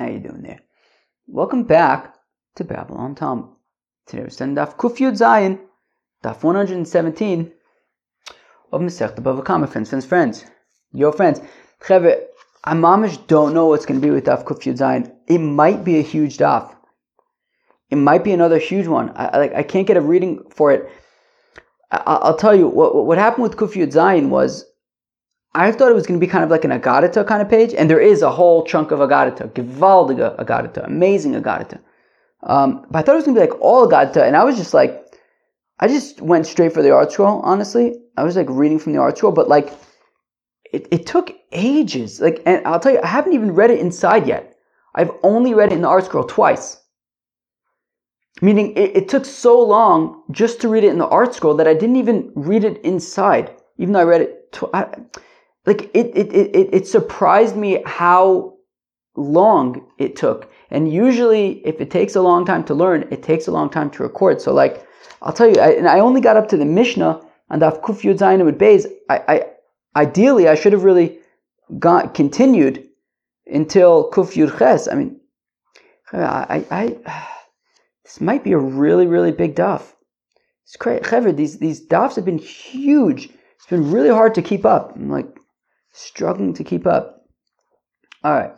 How you doing there? Welcome back to Babylon Talmud. Today we're studying Daf Kuf Yud Zayin, Daf 117 of Masechta Bava Kama. Friends, your friends. Chevre, I mamish don't know what's going to be with Daf Kuf Yud Zayin. It might be a huge Daf. It might be another huge one. I can't get a reading for it. I'll tell you what happened with Kuf Yud Zayin was, I thought it was going to be kind of like an Agadita kind of page, and there is a whole chunk of Agadita, Gewaldige Agadita, amazing Agadita. But I thought it was going to be like all Agadita, and I was just like, I just went straight for the art scroll, honestly. I was like reading from the art scroll, but like, it took ages. Like, and I'll tell you, I haven't even read it inside yet. I've only read it in the art scroll twice. Meaning, it took so long just to read it in the art scroll that I didn't even read it inside, even though I read it It surprised me how long it took. And usually, if it takes a long time to learn, it takes a long time to record. So, like, I'll tell you, I only got up to the Mishnah on Daf Kuf Yud Zayin with Beis. Ideally, I should have really continued until Kuf Yud Ches. I mean, this might be a really, really big daf. It's crazy. Chevre, these dafs have been huge. It's been really hard to keep up. I'm like struggling to keep up. All right.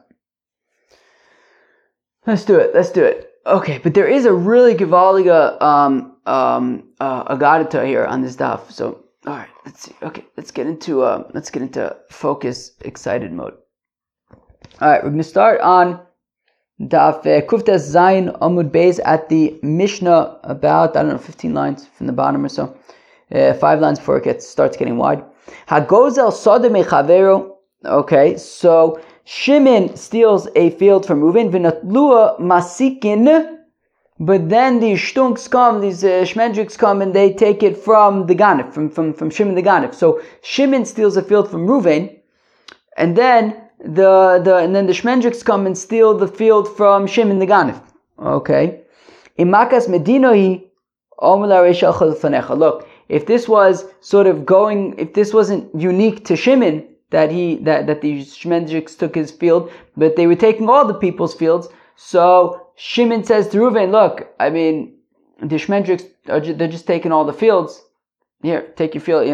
Let's do it. Okay, but there is a really gewaldige agadita here on this daf. So, all right, let's see. Okay, let's get into focus, excited mode. All right, we're going to start on Daf Kuftes Zayin Amud Beis at the Mishnah, about 15 lines from the bottom or so. 5 lines before it starts getting wide. Hagozel Sode Mechavero. Okay, so Shimon steals a field from Reuven. V'natlua Masikin. But then these shtunks come, these shmendriks come, and they take it from the Ganif, from Shimon the Ganif. So Shimon steals a field from Reuven, and then the shmendriks come and steal the field from Shimon the Ganif. Okay. Imakas Medinohi Omla Reishal Chalfanecha. Look, if this was sort of if this wasn't unique to Shimon, that the shmendriks took his field, but they were taking all the people's fields, so Shimon says to Reuven, look, I mean, the shmendriks they're just taking all the fields. Here, take your field,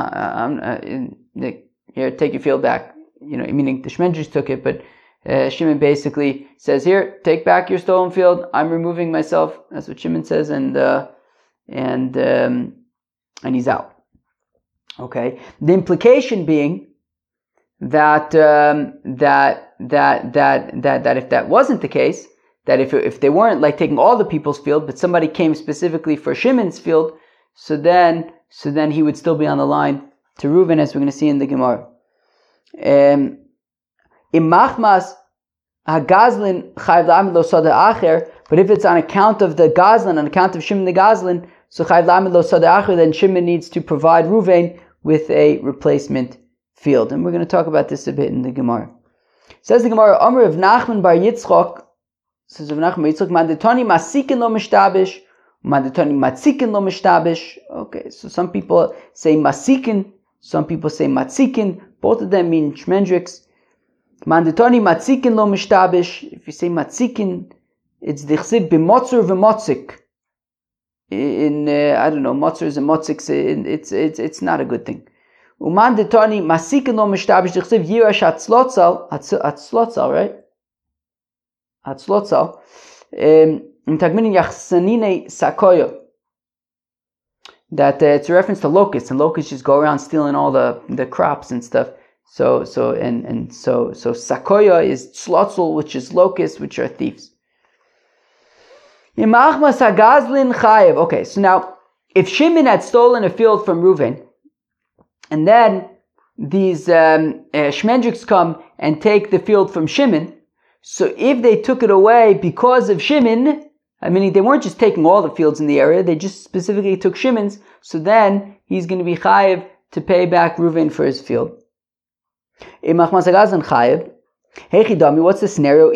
here, take your field back. Meaning the shmendriks took it, but Shimon basically says, here, take back your stolen field. I'm removing myself. That's what Shimon says, and he's out. Okay. The implication being that if that wasn't the case, that if they weren't like taking all the people's field, but somebody came specifically for Shimon's field, so then he would still be on the line to Reuven, as we're going to see in the Gemara. Imachmas hagazlin chayv la'amid lo sada acher. But if it's on account of the gazlan, on account of Shimon the gazlan, so chayv la'amid lo sada acher, then Shimon needs to provide Reuven with a replacement field. And we're going to talk about this a bit in the Gemara. Says the Gemara, Omer of Nachman bar Yitzchok, says of Nachman bar Yitzchok, mandetoni masikin lo mishtabish, mandetoni matzikin lo mishtabish. Okay, so some people say masikin, some people say matzikin. Both of them mean shmendriks. Mandetoni matzikin lo mishtabish. If you say matzikin, it's dichsid b'motzur v'motzik. I don't know, motzers and motziks. It's not a good thing. Umandetoni masikin lo mishtabish dichsid yirash atzlotzal, right? Atzlotzal. Intagminin yachsanine sakoyo. That it's a reference to locusts, and locusts just go around stealing all the crops and stuff. So sakoya is tzlotzel, which is locusts, which are thieves. Okay, so now if Shimon had stolen a field from Reuven, and then these shmendriks come and take the field from Shimon, so if they took it away because of Shimon, I mean, they weren't just taking all the fields in the area, they just specifically took Shimon's, so then he's going to be chayiv to pay back Reuven for his field. What's the scenario?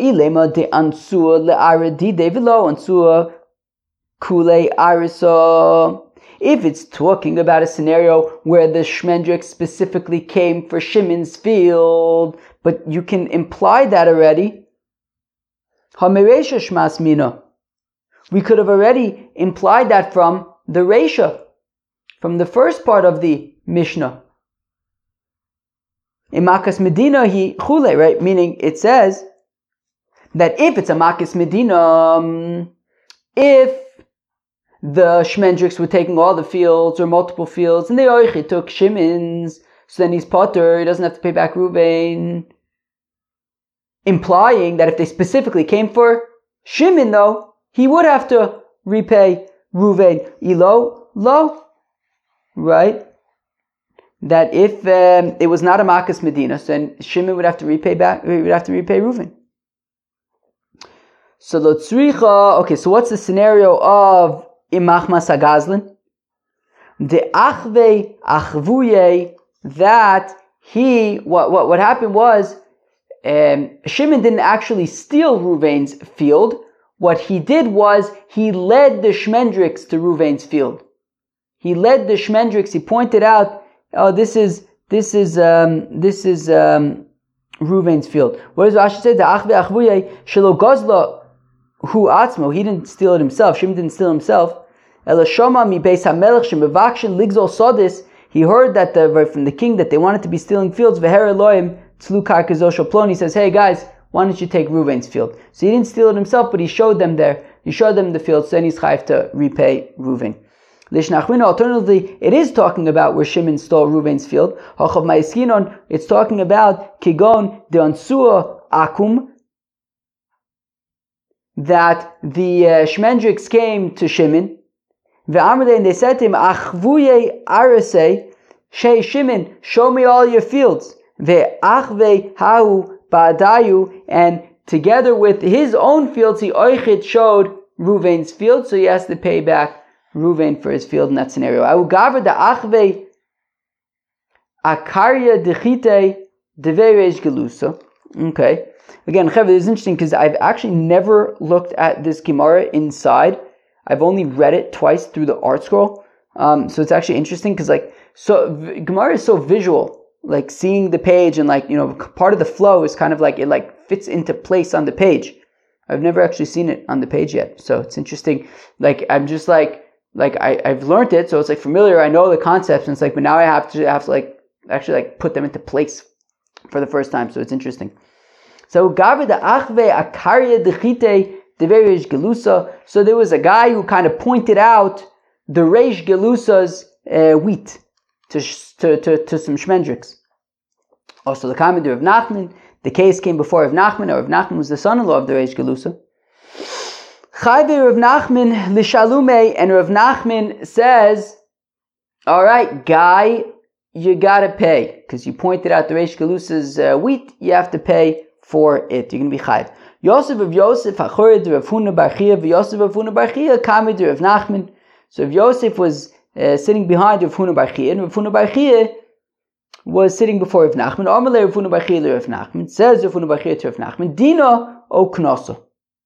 If it's talking about a scenario where the shmendrik specifically came for Shimon's field, but you can imply that already, Hameresha shmas mina. We could have already implied that from the Resha, from the first part of the Mishnah. In Makas Medina, he chule, right? Meaning it says that if it's a Makas Medina, if the Shmendriks were taking all the fields or multiple fields, and the Oichi took Shimon's, so then he's potter, he doesn't have to pay back Ruvain. Implying that if they specifically came for Shimon, though, he would have to repay Ruvain. Ilo, lo, right? That if it was not a Makas Medina, so then Shimon would have to repay back. He would have to repay Ruvain. So lo tzricha. Okay, so what's the scenario of imachmas hagazlin? The achve achvuye, that he what happened was Shimon didn't actually steal Ruvain's field. What he did was he led the Shmendriks to Ruvain's field. He led the Shmendriks. He pointed out, "Oh, this is Ruvain's field." What does Rashi say? The achve achvuye shelo gozla hu atzmo. He didn't steal it himself. Shimon didn't steal himself. Ela shoma mi beis hamelech shemavakshin ligzol sodis. He heard that from the king that they wanted to be stealing fields. Veher Elohim tzlu karka zosho plon. He says, "Hey guys, why don't you take Ruvain's field?" So he didn't steal it himself, but he showed them there. He showed them the field, so then he's chayav to repay Ruvain. Lishnachmina, alternatively, it is talking about where Shimon stole Ruvain's field. Hachav ma'eskinon, it's talking about kigon de ansua akum, that the Shmendriks came to Shimon. Ve'amrei, and they said to him, "Achvuye arasei, Shei Shimon, show me all your fields." Ve'achve hau ba'adayu, and together with his own fields, he oichit showed Ruvain's field, so he has to pay back Ruvain for his field in that scenario. I will gather the achve akarya dechite deverej gelusa. Okay. Again, Cheved, this is interesting because I've actually never looked at this Gemara inside. I've only read it twice through the art scroll. So it's actually interesting because Gemara is so visual, like seeing the page and part of the flow is kind of like it fits into place on the page. I've never actually seen it on the page yet. So it's interesting. I'm just I've learned it, so it's familiar. I know the concepts, and it's but now I have to actually put them into place for the first time. So it's interesting. So Gavi the Achve Akarya Dechite Deverish Gelusa. So there was a guy who kind of pointed out the Reish Gelusa's wheat to some Shmendriks. Also the comment of Nachman. The case came before Rav Nachman, or Rav Nachman was the son-in-law of the Reish Gelusa. Chayve Rav Nachman Lishalume, and Rav Nachman says, "All right, guy, you gotta pay because you pointed out the Reish Gelusa's wheat. You have to pay for it. You're gonna be chayv." Yosef of Yosef Hachored Rav Huna Bar Chia, Yosef of Huna Bar Chia Kamid Rav Nachman. So if Yosef was sitting behind Rav Huna Bar Chia, and Rav Huna Bar Chia was sitting before Rav Nachman, Amalei Rav Huna Bar Chia Rav Nachman, says Rav Huna Bar Chia to Rav Nachman, Dina o Knosa.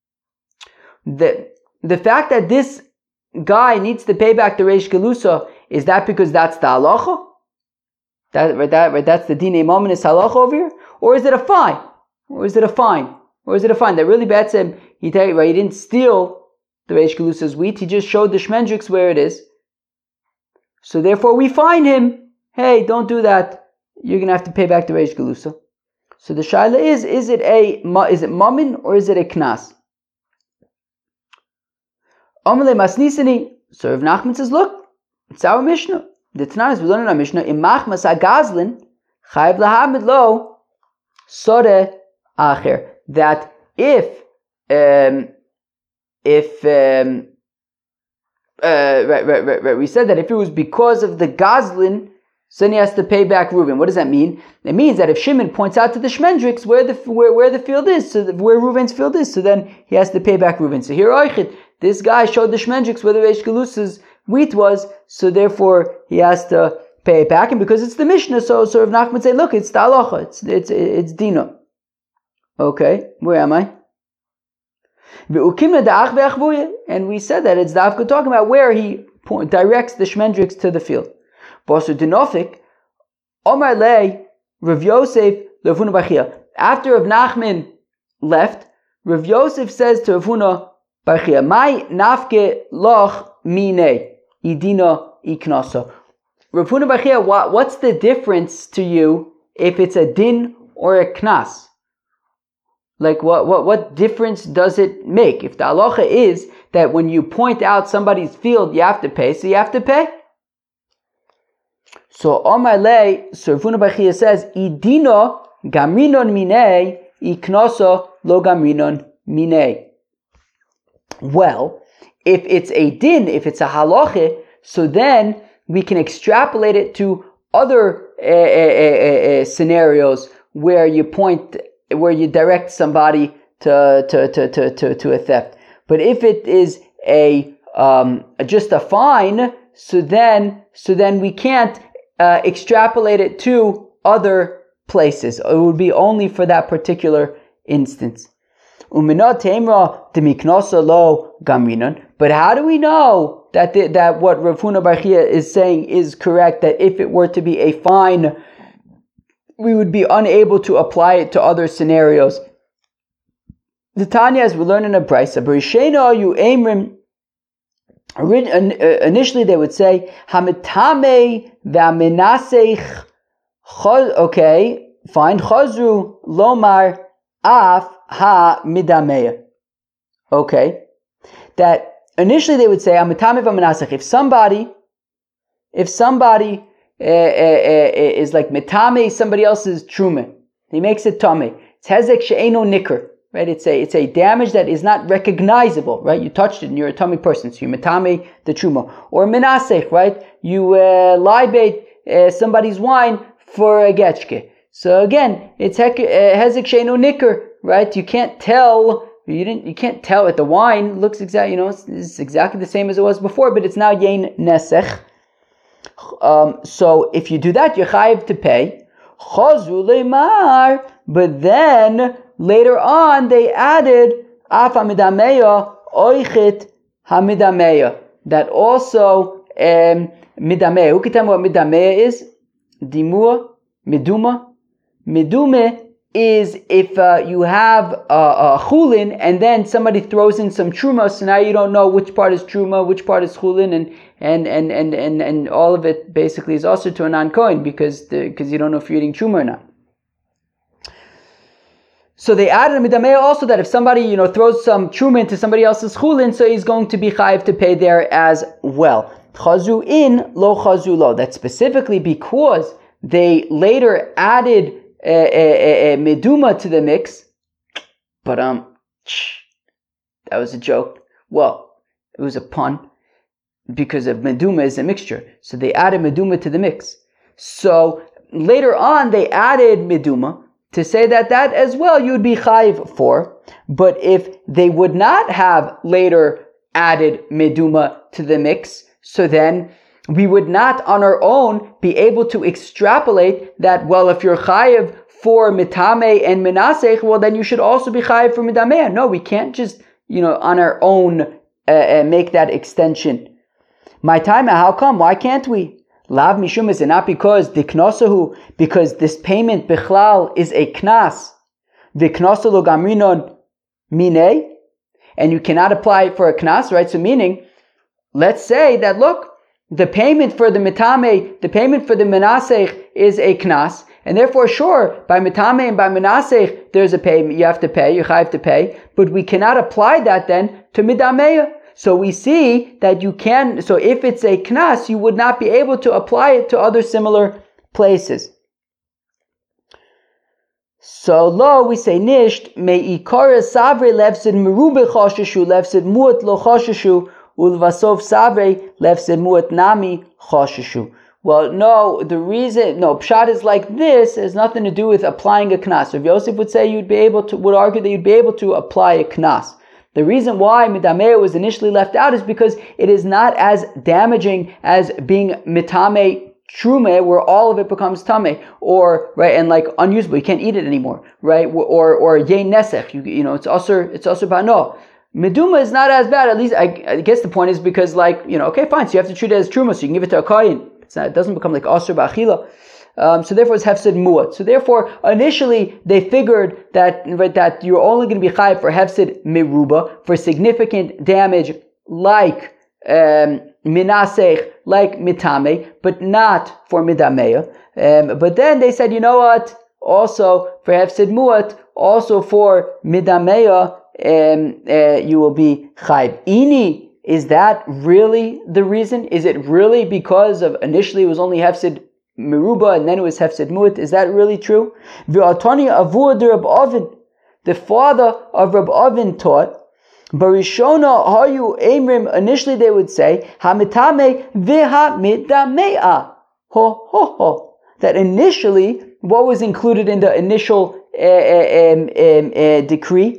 The fact that this guy needs to pay back the Reish Gelusa, is that because that's the halacha? That's the Dinei Mominus halacha over here? Or is it a fine? That really bets him, he didn't steal the Reish Gelusa's wheat, he just showed the Shmendriks where it is. So therefore we fine him, hey, don't do that, you're going to have to pay back the Reish Gelusa. So the shaila is it mamin or is it a knas? Amalei masnisani. So Rav Nachman says, look, it's our Mishnah. The Tananis we learn in our Mishnah, imachmas hagazlin chayv lahamid lo sore acher. That if we said that if it was because of the gazlin, so then he has to pay back Reuven. What does that mean? It means that if Shimon points out to the Shmendriks where the field is, so where Reuven's field is, so then he has to pay back Reuven. So here, Oichid, this guy showed the Shmendriks where the Reish Gelusa's wheat was, so therefore he has to pay it back. And because it's the Mishnah, so Rav Nachman would say, look, it's the halacha, it's Dina. Okay, where am I? And we said that it's Davka talking about where he directs the Shmendriks to the field. After Rav Nachman left, Rav Yosef says to Rav Huna bar Chia, "Mai nafke loch mine idina iknasa." Rav Huna bar Chia, what's the difference to you if it's a din or a knas? Like what difference does it make? If the halacha is that when you point out somebody's field, you have to pay, so you have to pay. So Omar Lei, so Rav Huna bar Chia says, "Idina gamrinon mine iknasa lo gamrinon mine." Well, if it's a din, if it's a halacha, so then we can extrapolate it to other scenarios where you direct somebody to a theft. But if it is just a fine, so then we can't extrapolate it to other places. It would be only for that particular instance. But how do we know that what Rav Huna bar Chia is saying is correct, that if it were to be a fine, we would be unable to apply it to other scenarios? The Tanya, as we learn in a Brisa, initially they would say, Hamitame v'amenaseich, okay, fine, chazru lomar af ha midameya. Okay, that initially they would say, Hamitame v'amenaseich, if somebody is like mitame somebody else's truma, he makes it tame. It's hezek she'eno nikr, right? It's a damage that is not recognizable, right? You touched it and you're a tummy person, so you mitame the truma. Or menasech, right? You libate somebody's wine for a getchke. So again, it's hezek she'eno nikr, right? You can't tell. You can't tell it. The wine looks exactly, it's exactly the same as it was before, but it's now yein nesech. So if you do that, you're chayiv to pay. Chazu leimar, but then later on they added af hamidameya oichet hamidameya. That also midameya. Who can tell me what midameya is? Dimua, miduma. Midume is if you have a chulin and then somebody throws in some truma, so now you don't know which part is truma, which part is chulin, and all of it basically is also to a non-kohen because you don't know if you're eating truma or not. So they added a midameh also that if somebody throws some truma into somebody else's chulin, so he's going to be chayiv to pay there as well. Chazu in lo chazu lo. That's specifically because they later added a meduma to the mix, but that was a joke. Well, it was a pun because of meduma is a mixture, so they added meduma to the mix. So later on, they added meduma to say that as well you would be chayiv for. But if they would not have later added meduma to the mix, so then we would not on our own be able to extrapolate that, well, if you're chayiv for mitame and menasech, well, then you should also be chayiv for midameh. No, we can't just, on our own make that extension. My time, how come? Why can't we? Lav mishum, is it not because diknosahu, because this payment bichlal is a knas, viknosa lo gamrinon mine, and you cannot apply it for a knas, right? So meaning, let's say that, look, the payment for the mitame, the payment for the menasech is a knas, and therefore, sure, by mitame and by menasech, there's a payment, you have to pay, you have to pay, but we cannot apply that then to midameya. So we see that you can, so if it's a knas, you would not be able to apply it to other similar places. So lo, we say nisht, me ikara savre lefsid merube choshishu, lefsid muat lo choshishu, ulvasov savre lefsid muat nami choshishu. Well, no, pshat is like this, has nothing to do with applying a knas. Rav Yosef would say would argue that you'd be able to apply a knas. The reason why midameh was initially left out is because it is not as damaging as being mitame trume, where all of it becomes tame, or right, and like unusable, you can't eat it anymore, right? Or yein nesech, it's also bano. Meduma is not as bad. At least I guess the point is because okay, fine, so you have to treat it as truma, so you can give it to a kohen. It doesn't become like asur ba'achila. So therefore it's hefsid muat. So therefore initially they figured that you're only going to be chayiv for hefsid meruba, for significant damage like minasech, like mitame, but not for midameya. But then they said, you know what? Also for hefsid muat, also for midameya, you will be chayiv. Ini, is that really the reason? Is it really because of initially it was only hefsid meruba and then it was hefsid muat? Is that really true? V'atani avur de Reb Avin, the father of Reb Avin taught, Barishona hayu emrim, initially they would say hamitame v'hamidamea, ho ho ho, that initially what was included in the initial decree,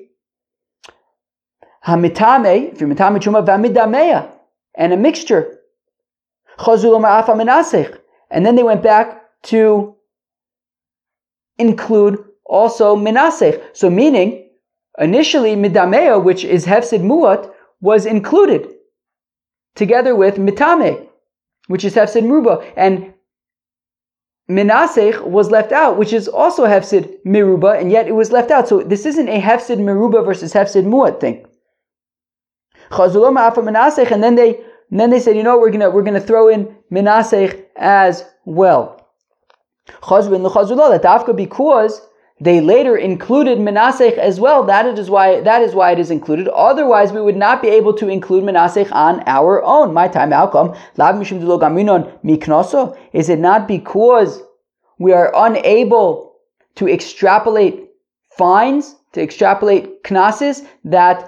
hamitame, if you're mitame truma v'hamidamea, and a mixture, chazulomar afa menasech, and then they went back to include also menasech. So meaning, initially, midamea, which is hefsid muat, was included together with mitame, which is hefsid meruba, and menasech was left out, which is also hefsid meruba, and yet it was left out. So this isn't a hefsid meruba versus hefsid muat thing. Chazuloma afa menasech, and then they said, you know, we're gonna throw in menasech as well. Chazrin l'chazula, that dafka because they later included Menasech as well. That is why it is included. Otherwise, we would not be able to include Menasech on our own. My time outcome. Is it not because we are unable to extrapolate fines, to extrapolate knases, that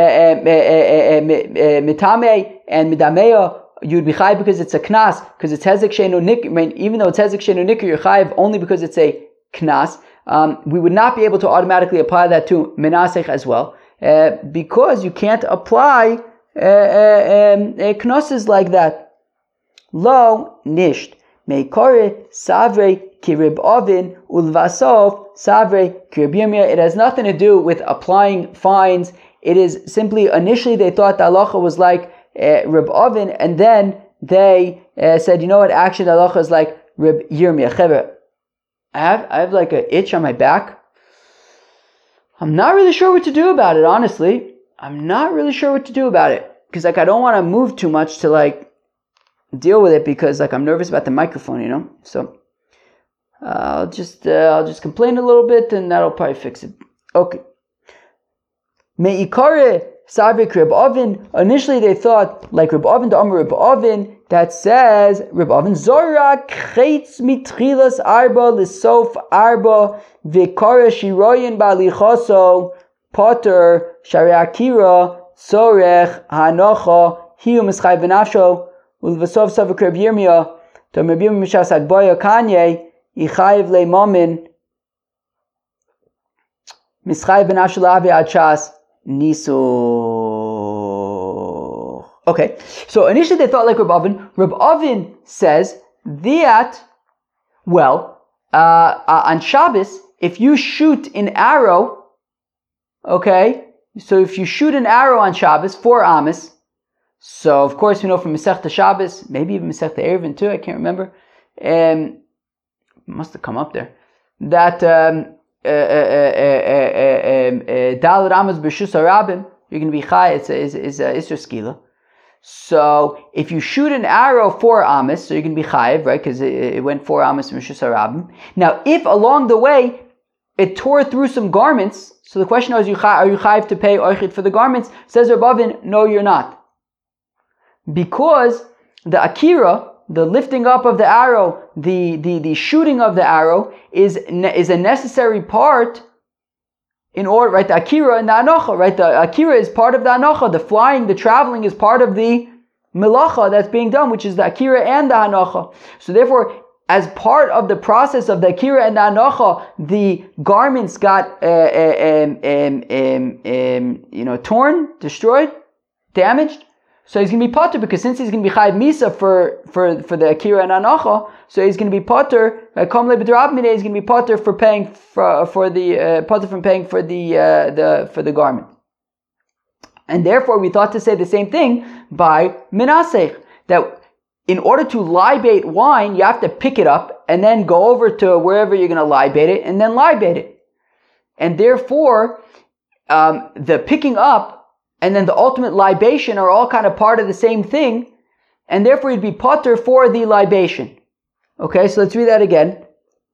mitame and midameya you'd be chayiv because it's a knas, because it's hezek sheinu nikr. Even though it's hezek sheinu nikr, you're chayiv only because it's a knas. We would not be able to automatically apply that to menasech as well, because you can't apply knosses like that. Lo nisht meikore savre kirib ovin ulvasov savre kirib yirmiyah. It has nothing to do with applying fines. It is simply, initially they thought the halacha was like Reb Ovin, and then they said, you know what, actually the halacha is like Reb Yirmiyah. I have like an itch on my back. I'm not really sure what to do about it, honestly. I'm not really sure what to do about it. Because like I don't want to move too much to like deal with it, because like I'm nervous about the microphone, you know? So I'll just complain a little bit and that'll probably fix it. Okay. Me'ikare Savik Reb Ovin. Initially they thought like Reb Ovin, the Amr Reb Ovin, that says Reb Ovin Zorak Chetz Mitrilas Arba Lisof Arba Vikara Shiroyin Balichoso Potter Shari Akira Sorech Hanocha Hiu Mischai Benafsho Ulvasov Savik Reb Yirmiyah Tom Reb Yirmiyah Mishas Agboya Kanye Ichayiv Le Momin Mischai Benafsho Lavi Adshas Niso. Okay, so initially they thought like Reb Ovin. Reb Ovin says that, well, on Shabbos, if you shoot an arrow, okay, so if you shoot an arrow on Shabbos, 4 amas, so of course we know from Masechta Shabbos, maybe even Masechta Eruvin too, I can't remember, must have come up there, that Daled Amos B'Shus Harabim, you're going to be Chai, it's Isser Skila. So if you shoot an arrow 4 amas, so you're going to be Chayiv, right? Because it went 4 amas from B'Shus Harabim. Now, if along the way it tore through some garments, so the question is, are you Chayiv to pay Oichid for the garments? Says Reb Ovin, no, you're not. Because the Akira, the lifting up of the arrow, the shooting of the arrow is a necessary part in order, right? The Akira and the Anocha, right? The Akira is part of the Anocha. The flying, the traveling is part of the Melacha that's being done, which is the Akira and the Anocha. So therefore, as part of the process of the Akira and the Anocha, the garments got torn, destroyed, damaged. So he's going to be potter, because since he's going to be chayiv misa for the Akira and Anocha, so he's going to be potter. He's going to be potter for paying for the garment. And therefore, we thought to say the same thing by Menasech, that in order to libate wine, you have to pick it up and then go over to wherever you're going to libate it and then libate it. And therefore, the picking up and then the ultimate libation are all kind of part of the same thing. And therefore, you'd be potter for the libation. Okay, so let's read that again.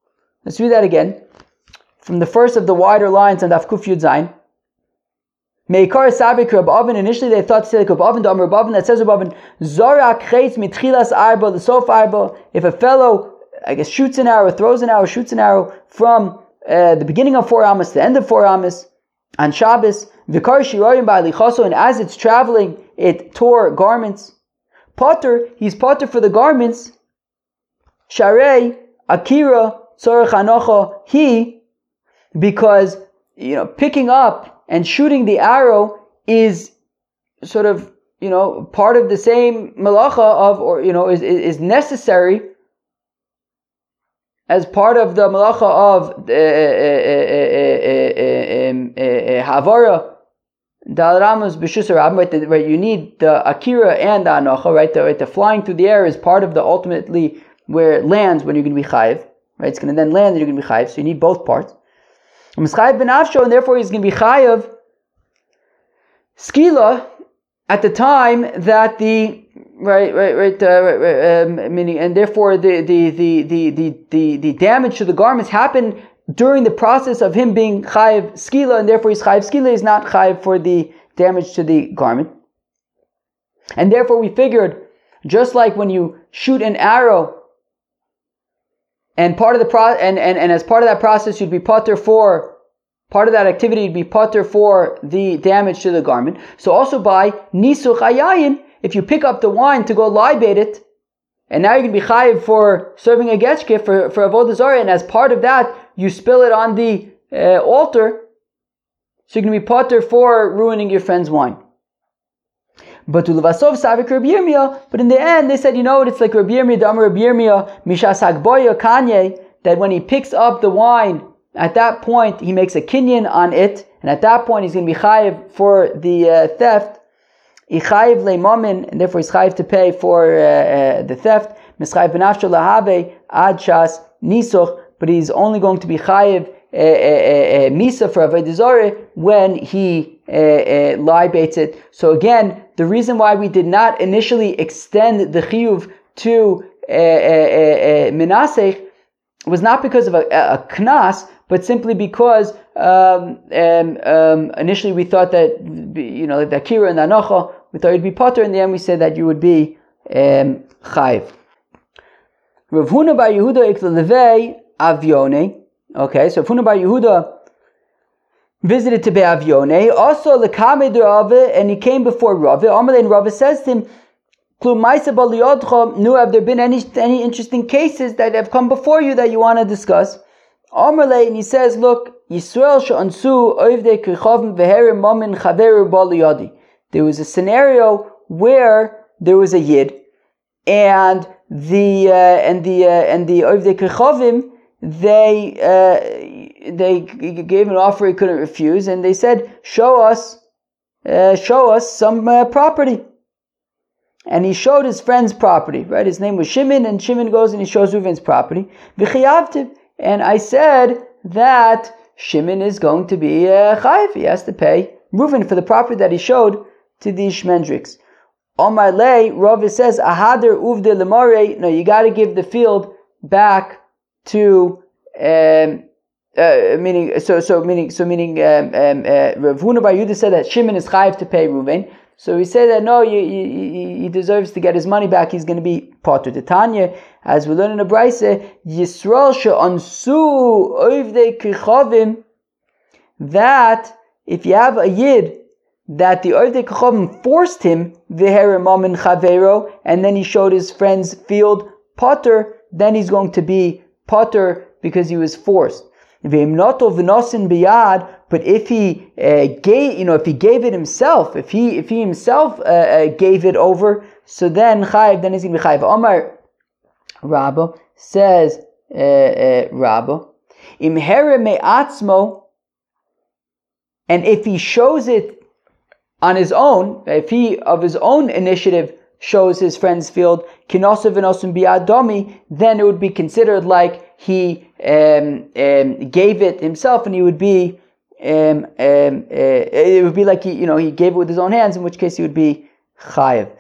From the first of the wider lines on Daf Kuf Yud Zayin. Meikar Sabik Reb Oven. Initially, they thought to say like Reb Oven, Reb Oven, that says Reb Oven, Zorak Cheitz Mitchilas Arba, the Sof Arba. If a fellow, I guess, shoots an arrow from the beginning of 4 Amos to the end of 4 Amos on Shabbos, Vikar Shiroyim Ba'alichaso, and as it's traveling, it tore garments. Potter, he's potter for the garments. Sharei Akira Tzorech Anocha, he, because picking up and shooting the arrow is sort of part of the same malacha of, is necessary as part of the malacha of havara dal ramos b'shus rabim, right? You need the akira and the anocha, right? The flying through the air is part of the ultimately where it lands when you're going to be chayiv, right? It's going to then land and you're going to be chayiv, so you need both parts. And therefore he's going to be chayav skila at the time that the meaning, and therefore the damage to the garments happened during the process of him being chayav skila, and therefore he's chayav skila, is not chayav for the damage to the garment. And therefore we figured, just like when you shoot an arrow, and part of the and as part of that process, you'd be potter for part of that activity. You'd be potter for the damage to the garment. So also by nisuch hayayin, if you pick up the wine to go libate it, and now you're going to be chayiv for serving a getchke for avodah zarah, and as part of that, you spill it on the altar, so you're going to be potter for ruining your friend's wine. But in the end, they said, it's like Rabbi Yirmiyah, Damar Rabbi Yirmiyah, Mishas Hagboya Kanye, that when he picks up the wine, at that point, he makes a kinyan on it, and at that point, he's going to be chayiv for the theft. He chayiv leimamin, and therefore he's chayiv to pay for the theft. Mischayiv benafsho lahave ad shas nisuch, but he's only going to be chayiv misa for avodah zarah when he libates it. So again, the reason why we did not initially extend the chiyuv to menasech was not because of a knas, but simply because initially we thought that the akira and the anocha, we thought you'd be potter. In the end, we said that you would be chayiv. Rav Huna bar Yehuda iklalevei avione. Okay, so Rav Huna bar Yehuda visited to Be'avione, also lekamed Rava, and he came before Rava. Amalei, and Rava says to him, have there been any interesting cases that have come before you that you want to discuss? Amalei, and he says, look, Yisrael she'ansu oivdei kichavim veherim mamin chaveru baliyadi. There was a scenario where there was a yid, and the oivdei kichavim, they gave an offer he couldn't refuse, and they said, show us some property. And he showed his friend's property, right? His name was Shimon, and Shimon goes and he shows Reuven's property. V'chiyavtiv, and I said that Shimon is going to be chayiv. He has to pay Reuven for the property that he showed to the Shmendriks. On my lay, Rav says, ahader uvde lemare. No, you got to give the field back to meaning Rav Huna bar Yehuda said that Shimon is chayiv to pay Reuven. So we say that no, he deserves to get his money back. He's going to be potter. Tanya, as we learn in the Brayse, Yisrael she'ansu oivdei kichavim, that if you have a yid that the oivdei kichavim forced him v'herem mamin chavero, and then he showed his friend's field potter, then he's going to be potter because he was forced. But if he gave it himself, if he himself gave it over, so then chayiv, then he's going to be chayiv. Omar Rabba says, Rabba, im here me'atzmo, and if he shows it on his own, if he of his own initiative shows his friend's field, kinosav v'nosum bi'adomi, then it would be considered like he gave it himself, and he would be it would be like he gave it with his own hands, in which case he would be chayev.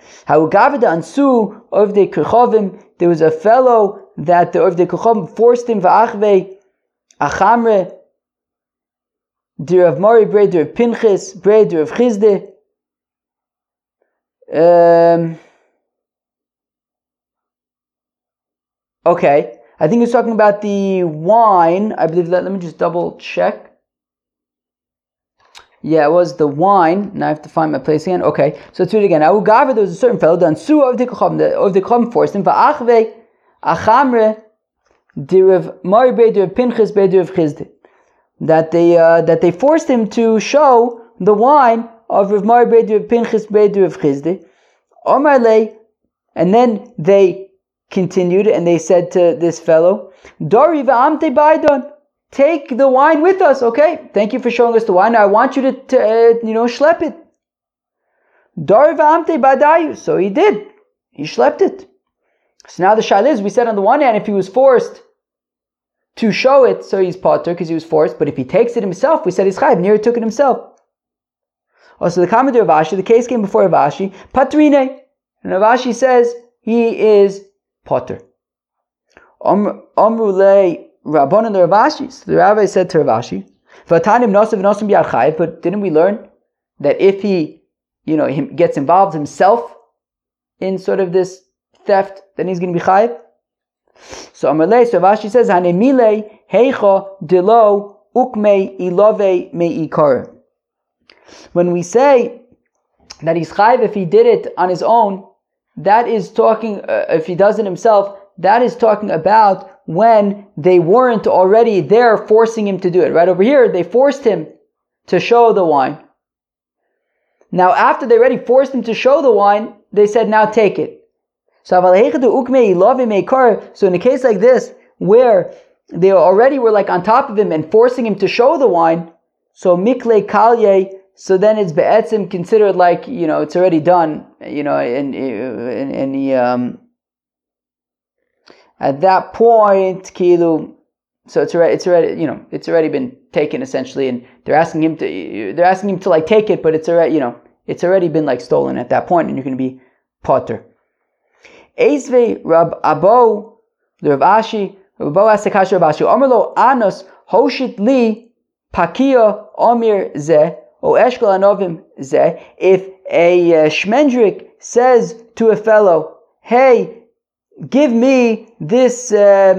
There was a fellow that the Ovdei Kochavim forced him v'achvei achamre dir of Mori braid dir of Pinchas braid dir of Chizde. Okay, I think he's talking about the wine. I believe that. Let me just double check. Yeah, it was the wine. Now I have to find my place again. Okay, so let's read it again. There was a certain fellow, the Ovdei Kochavim forced him v'achvei achamre dir of Mori braid dir of Pinchas braid dir of Chizde. That they forced him to show the wine of Rav Mari Breider of Pinchas Breider of Chizde. Omarle, and then they continued and they said to this fellow, Dori v'amte baidon, take the wine with us, okay? Thank you for showing us the wine. Now I want you to schlep it. Dori v'amte badayu. So he did. He schlepped it. So now the shayla is, we said on the one hand, if he was forced to show it, so he's potter because he was forced. But if he takes it himself, we said he's chayiv. Near he took it himself. Also, the comment of Rav Ashi, the case came before Rav Ashi, patrine, and Rav Ashi says he is potter. Amrulei Rabbanan the Rav Ashi. So the rabbi said to Rav Ashi, "V'atanim nosav v'nosim b'yad chayiv." But didn't we learn that if he gets involved himself in sort of this theft, then he's going to be chayiv? So Amalei, so Rashi says, Hanemile heicha dilo ukme ilove meikar. When we say that he's chayiv if he did it on his own, that is talking, if he does it himself, that is talking about when they weren't already there forcing him to do it. Right over here, they forced him to show the wine. Now after they already forced him to show the wine, they said, now take it. So in a case like this, where they already were like on top of him and forcing him to show the wine, so mikle kalye, so then it's be'etzim considered like, it's already done, and he, at that point, kilu, so it's already been taken essentially, and they're asking him to like take it, but it's already been like stolen at that point, and you're going to be potter. Eizve Rab Abo, the Rav Ashi, Rab Abo asked the Kasha Rav Ashi, Omerlo Anos Hoshit Li Pakia Omir Ze O Eshkol Anovim Ze. If a shmendrik says to a fellow, hey, give me this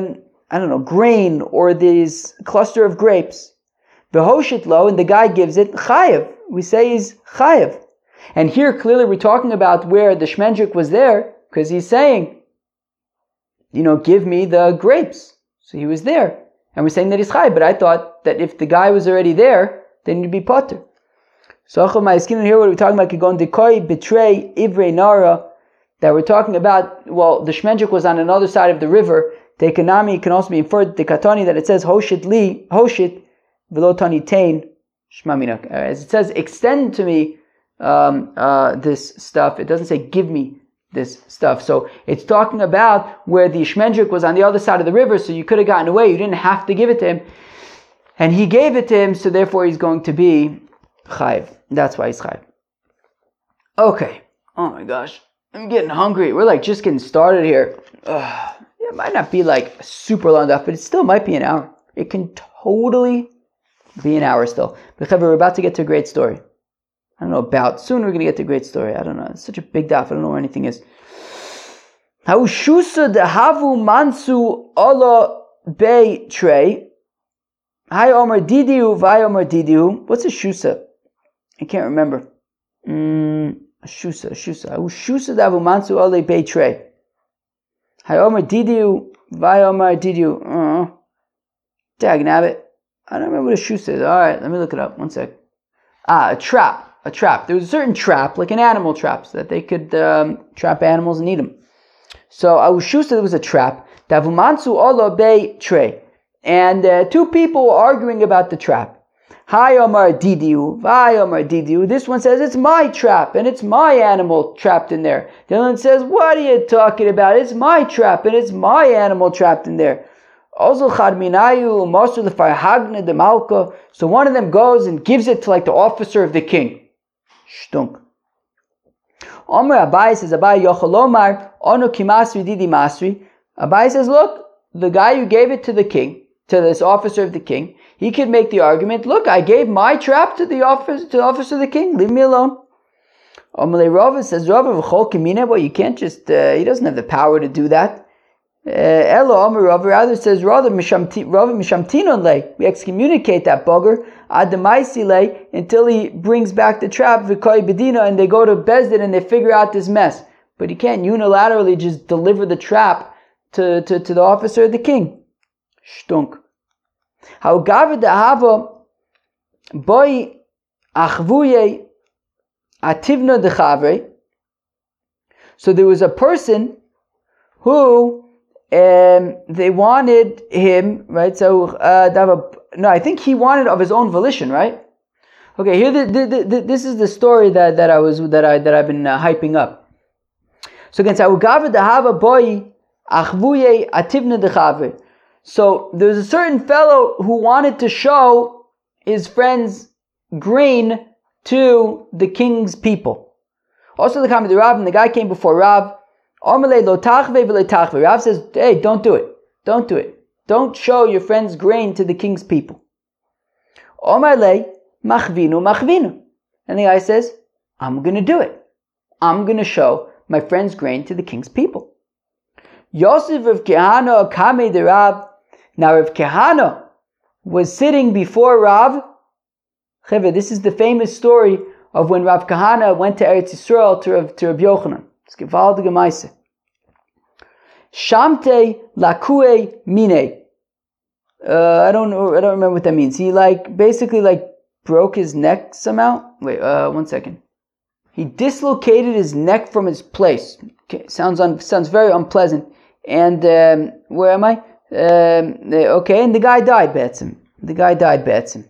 grain or this cluster of grapes, Behoshit Lo, and the guy gives it chayev. We say he's chayev. And here clearly we're talking about where the shmendrik was there, because he's saying, give me the grapes. So he was there. And we're saying that he's chayiv. But I thought that if the guy was already there, then he'd be potter. So here what are we talking about? Kigon dekoi betray ivrei nara. That we're talking about, the shmendrik was on another side of the river. Tekanami can also be inferred, tekatoni, that it says hoshit li, hoshit, velotani tain, shmamina. As it says, extend to me this stuff. It doesn't say give me this stuff. So it's talking about where the shmendrik was on the other side of the river, so you could have gotten away. You didn't have to give it to him. And he gave it to him, so therefore he's going to be chayiv. That's why he's chayiv. Okay. Oh my gosh. I'm getting hungry. We're like just getting started here. It might not be like super long enough, but it still might be an hour. It can totally be an hour still. But we're about to get to a great story. I don't know about. Soon we're going to get to a great story. I don't know. It's such a big daf. I don't know where anything is. Haushusa dehavu mansu ala bei trey. Hi Omer Didiu, Vai Omer Didiu. What's a shusa? I can't remember. Shusa. Shusa dehavu mansu ala bei trey. Hi Omer Didiu, Vai Omer Didiu. Dag nabbit. I don't remember what a shusa is. Alright, let me look it up. One sec. A trap. A trap. There was a certain trap, like an animal trap, so that they could trap animals and eat them. So Awushusa, there was a trap. Davumansu Ola Bei Trey. And two people were arguing about the trap. Hi Omar Didiu, Hi Omar Didiu. This one says it's my trap and it's my animal trapped in there. The other one says, what are you talking about? It's my trap and it's my animal trapped in there. So one of them goes and gives it to like the officer of the king. Shtunk. Omar Abai says, Abai Yocholomar, Ono Kimasri Didi Masri. Abai says, look, the guy who gave it to the king, to this officer of the king, he could make the argument, look, I gave my trap to the officer of the king, leave me alone. Amalei Rava says, Rava v'chol kimine, well, you can't just, he doesn't have the power to do that. Elo Amar Rava rather says, Rava mishamtinon le, we excommunicate that bugger, ademaisi le, until he brings back the trap, v'koi bedina, and they go to Bezdin and they figure out this mess. But he can't unilaterally just deliver the trap to the officer of the king. Shtunk. How gavad hava boy achvuye ativna dechavre. So there was a person who they wanted him, right? So I think he wanted of his own volition, right? Okay, here this is the story that I've been hyping up. So again, so gavad hava boy achvuye ativna dechavre. So there's a certain fellow who wanted to show his friend's grain to the king's people. Also the comment of Rav, and the guy came before Rav. Rav says, hey, don't do it. Don't do it. Don't show your friend's grain to the king's people. And the guy says, I'm going to do it. I'm going to show my friend's grain to the king's people. Yosef of Kehana Kame de Rav. Now Rav Kehana was sitting before Rav. This is the famous story of when Rav Kehana went to Eretz Yisrael to Rav Yochanan. It's gewaltige Meise. Shamte lakue mine. I don't remember what that means. He basically broke his neck somehow. Wait, 1 second. He dislocated his neck from its place. Okay, sounds very unpleasant. And where am I? Okay, and the guy died, Betzim. The guy died, Betzim.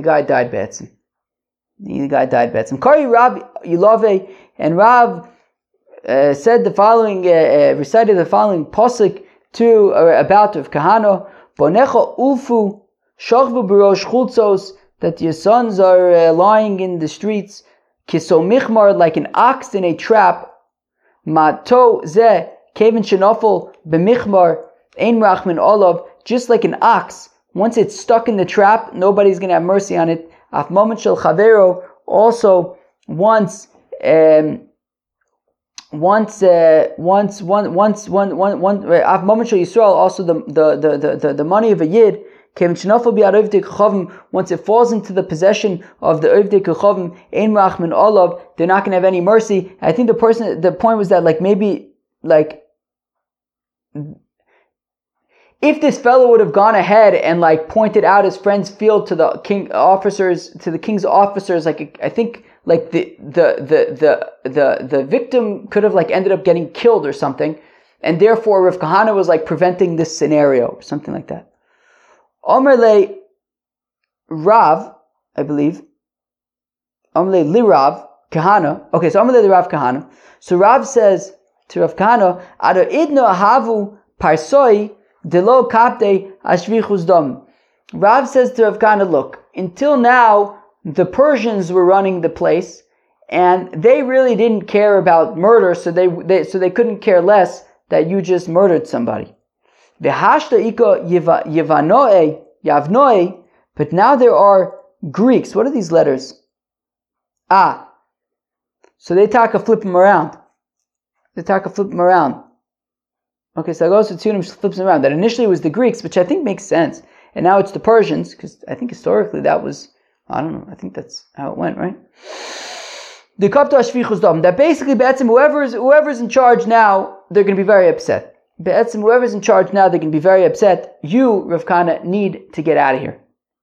Kari Rav Yilove, and Rav said the following, recited the following pasuk to about Rav Kahana. Bonecha ulfu shochvu b'rosh chultzos, that your sons are lying in the streets. Kiso michmar, like an ox in a trap. Mato ze kevin shenofel b'michmar. Ein rachmin olav, just like an ox, once it's stuck in the trap, nobody's going to have mercy on it. Af moment shel chavero, also once af moment shel Yisrael, also the money of a yid, once it falls into the possession of the Ovdei Kechavim, ein rachmin olav, they're not going to have any mercy. I think the point was that maybe if this fellow would have gone ahead and pointed out his friend's field to the king's officers, I think the victim could have ended up getting killed or something, and therefore Rav Kahana was preventing this scenario or something like that. Omer le Rav, I believe. Omer le li Rav Kahana. Okay, so Omer le Rav Kahana. So Rav says to Rav Kahana, Ado idno havu parsoi Delo kapte ashvichus dam. Rav says to Rav Kahana, look, until now the Persians were running the place, and they really didn't care about murder, so they couldn't care less that you just murdered somebody. V'hashta iko yavnoe, but now there are Greeks. What are these letters? So they flip them around. Okay, so Agos Tzunim flips them around. That initially was the Greeks, which I think makes sense. And now it's the Persians, because I think historically that was, I don't know, I think that's how it went, right? The Kapta Ashvichus Dam. That basically, Be'etzim, whoever's in charge now, they're going to be very upset. Be'etzim, whoever's in charge now, they're going to be very upset. You, Rav Kahana, need to get out of here.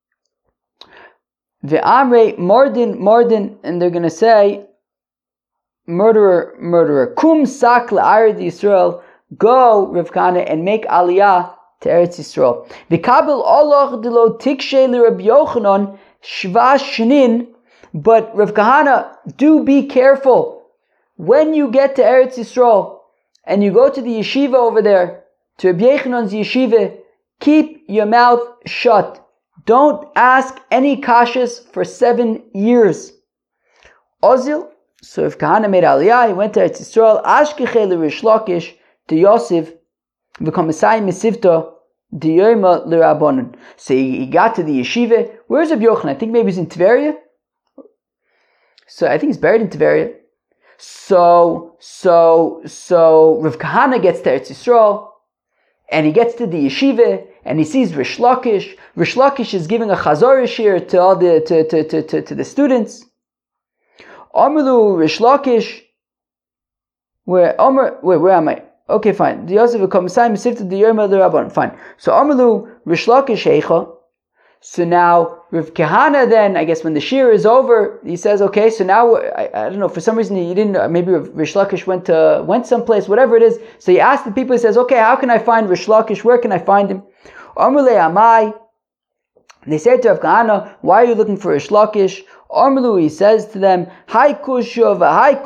Ve'amre Mardin, and they're going to say, murderer. Kum sak la'arid Yisrael. Go, Rav Kahana, and make aliyah to Eretz Yisrael. V'kabel Allah delo tikshe li Rabbi Yochanan Shva Shnin, but Rav Kahana, do be careful. When you get to Eretz Yisrael and you go to the yeshiva over there, to Rabbi Yechanan's yeshiva, keep your mouth shut. Don't ask any kashas for 7 years. Ozil, so Rav Kahana made Aliyah, he went to Eretz Yisrael, Ashkechei l'Rish Lakish, to Yosef, v'komisai mesivta, d'yoyma l'Rabbanan. So he got to the yeshiva. Where's Rabbi Yochanan? I think maybe he's in Tveria. So I think he's buried in Tveria. So Rav Kahana gets to Eretz Yisrael, and he gets to the yeshiva, and he sees Rish Lakish. Rish Lakish is giving a chazor shir to all to the students. Amru Rish Lakish, where am I? Okay, fine. The Yosef v'komisai mesivta d'yoyma l'Rabbanan. Fine. So Amru Rish Lakish heicha. So now Rav Kahana then, I guess when the shir is over, he says, okay, so now, I don't know, for some reason he didn't, maybe Rish Lakish went someplace, whatever it is. So he asked the people, he says, okay, how can I find Rish Lakish? Where can I find him? Amrulei Amai. They said to Rav Kahana, why are you looking for Rish Lakish? Amrulu, he says to them, Hai kusha, v'hai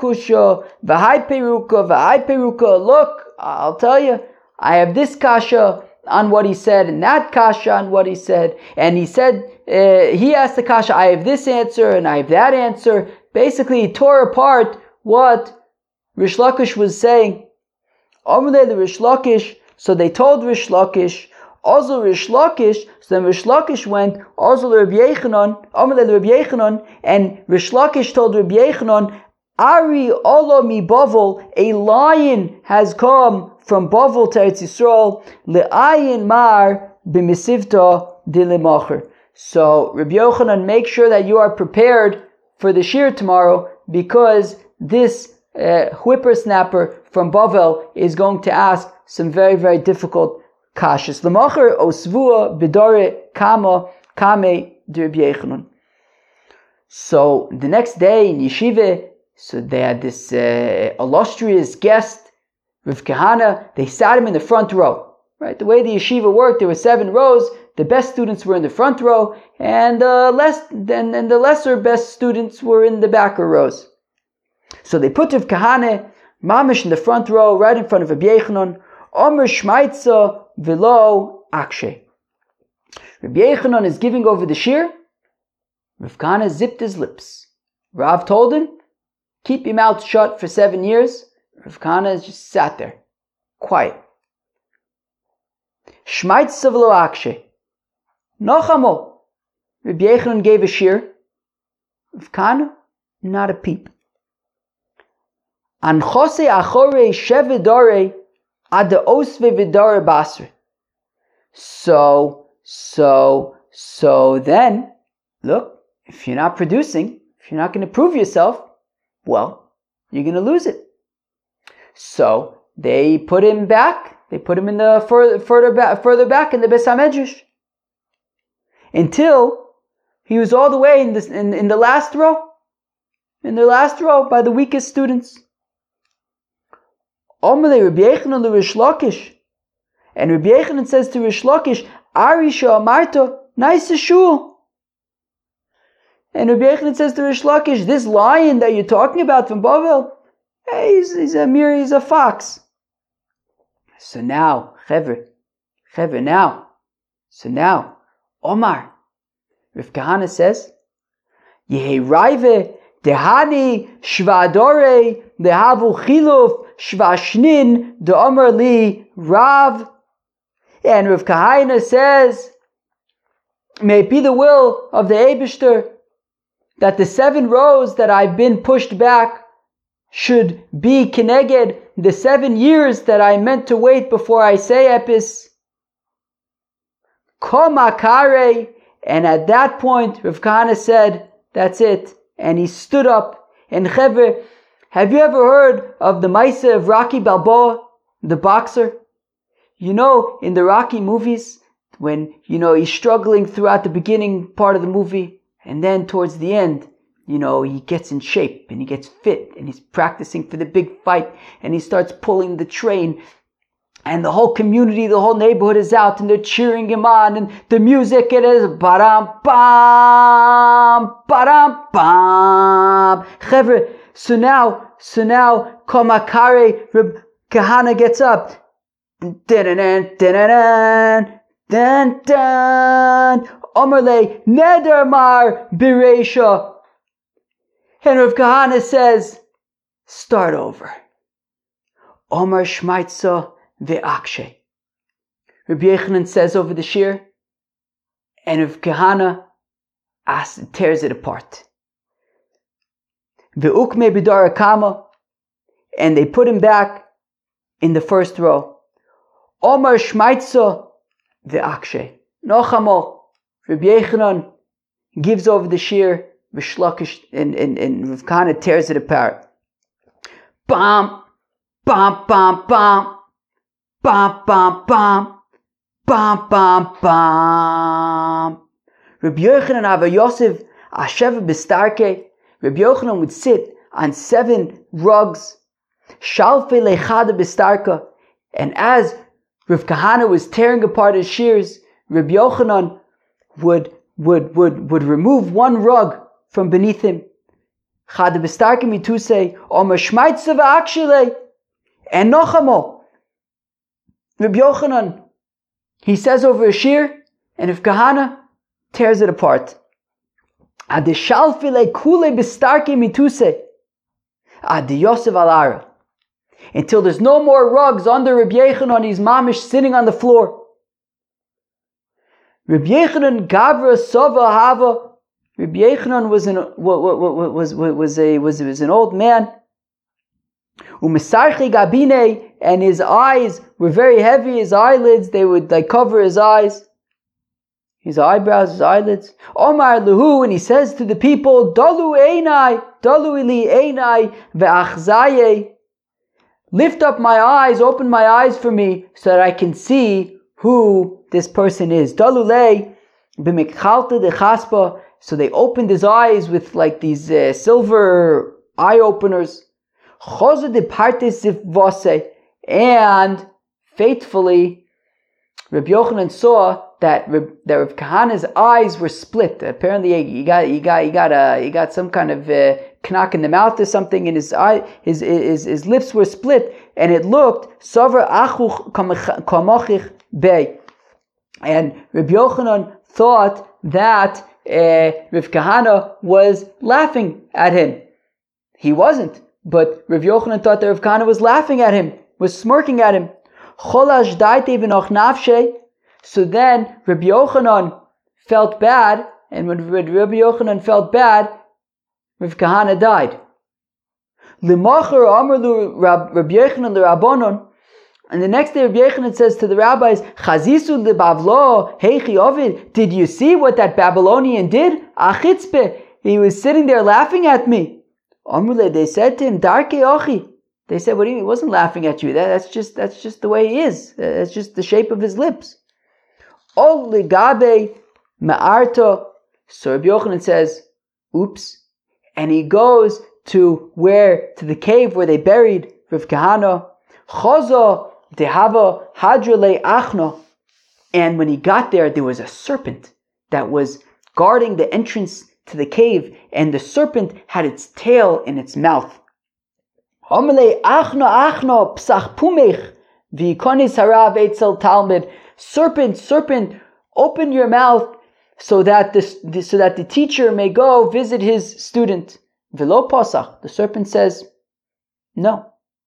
peruka. Look, I'll tell you, I have this kasha on what he said, and that kasha on what he said. And he said, he asked the kasha, I have this answer, and I have that answer. Basically, he tore apart what Rish Lakish was saying. Amrulei the Rish Lakish, so they told Rish Lakish, Ozil Rish Lakish, so then Rish Lakish went, Ozil Rabbi Yechanan, Amrulei Rabbi Yechanan, and Rish Lakish told Rabbi Yechanan, Ari Ola mi Bavel, a lion has come from Bavel to Eretz Yisrael, le'ayin mar b'misivta d'lemacher. So Rabbi Yochanan, make sure that you are prepared for the shir tomorrow, because this whippersnapper from Bavel is going to ask some very, very difficult kashas. L'macher osvua b'dore kama kame d'Rabbi Yochanan. So the next day in yeshiva, so they had this illustrious guest, Rav Kahana. They sat him in the front row. Right, the way the yeshiva worked, there were 7 rows. The best students were in the front row, and the lesser best students were in the backer rows. So they put Rav Kahana mamish in the front row, right in front of Rabbi Yechanan. Omer shmaitza v'lo akshe. Rabbi Yechanan is giving over the shir. Rav Kahana zipped his lips. Rav told him, keep your mouth shut for 7 years. Rav Kahana just sat there, quiet. Shmaitza v'lo akshe. Nochamo. Rabbi Yechanan gave a shir. Rav Kahana, not a peep. An chose achore shevedore ad osve vidore basre. So then, look, if you're not producing, if you're not going to prove yourself, well, you're going to lose it. So they put him back. They put him in the further back in the Beis HaMedrash, until he was all the way in the last row. In the last row by the weakest students. Omelei Rabbi Yechanan l'Rish Lakish. And Rabbi Yechanan says to Rish Lakish, Arisha Amarta, nice shul. And Rabbi Yechanan says to Rish Lakish, this lion that you're talking about from Bavel, hey, he's a fox. So now, Omar, Rav Kahana says, Yehi Raive, Dehani, Shvadore, Dehavu Chiluf, Shvashnin, De Omer Li, Rav. And Rav Kahana says, may it be the will of the Eibishter that the 7 rows that I've been pushed back should be keneged the 7 years that I meant to wait before I say epis. Komakare. And at that point, Rav Kahana said, that's it. And he stood up. And Chevre, have you ever heard of the Maisa of Rocky Balboa, the boxer? You know, in the Rocky movies, when, he's struggling throughout the beginning part of the movie, and then towards the end, he gets in shape, and he gets fit, and he's practicing for the big fight, and he starts pulling the train, And the whole community, the whole neighborhood is out and they're cheering him on, and the music, it is baram bam, baram bam. So now Komakare Reb Kahana gets up. Dun-dun-dun, dun-dun-dun, dun-dun. Omerle Neder Mar Biresha. And Reb Kahana says, start over. Omer Shmaitza Ve'akshe. Rabbi Yochanan says over the shir, and Reb Kahana tears it apart. Ve'ukme b'dara kama, and they put him back in the first row. Omer Shmaitza Ve'akshe. Nochamo. Rabbi Yochanan gives over the shir, V'shlakish, and Reb Kahana tears it apart. Bam, bam, bam, bam, bam, bam, bam, bam, bam, bam. Rabbi Yochanan Ava Yosef Asheva Bistarke. Rabbi Yochanan would sit on 7 rugs. Shalfe Lechada Bistarka. And as Reb Kahana was tearing apart his shears, Rabbi Yochanan would remove 1 rug from beneath him. Chada Bistarka Mituse Omer Shmaitza V'akshile. And Nochamo. Rabbi Yochanan, he says over a shir, and if Kahana tears it apart. Adishalfile kule bistarke mituse. Adi Yosef alara. Until there's no more rugs under Rabbi Yochanan, he's mamish sitting on the floor. Rabbi Yochanan gavra sova hava. Rabbi Yochanan was an old man. Umesarche gabine, and his eyes were very heavy. His eyelids, they would cover his eyes, his eyebrows, his eyelids. Omar lehu, and he says to the people, Dalu ili einai ve'achzaye. Lift up my eyes, open my eyes for me, so that I can see who this person is. Dalu le b'mikchalta de chaspa. So they opened his eyes with these silver eye openers. And faithfully, Rabbi Yochanan saw that Reb Kahana's eyes were split. Apparently, he got some kind of knock in the mouth or something, and his lips were split, and it looked Savar Achuch Kamochich Bey. And Rabbi Yochanan thought that Reb Kahana was laughing at him. He wasn't. But Rav Yochanan thought that Rav Kahana was laughing at him, was smirking at him. So then Rabbi Yochanan felt bad, and when Rabbi Yochanan felt bad, Rav Kahana died. And the next day Rabbi Yochanan says to the rabbis, did you see what that Babylonian did? He was sitting there laughing at me. They said to him, Darke Ochi. They said, what do you mean? He wasn't laughing at you. That's just the way he is. That's just the shape of his lips. Ol Ligabe Ma'arto. So Rabbi Yochanan says, oops. And he goes to the cave where they buried Rav Kahana. Chozo Dehava Hadrale Achno. And when he got there was a serpent that was guarding the entrance to the cave, and the serpent had its tail in its mouth. Serpent, open your mouth so that the teacher may go visit his student. Velo posach. The serpent says, no.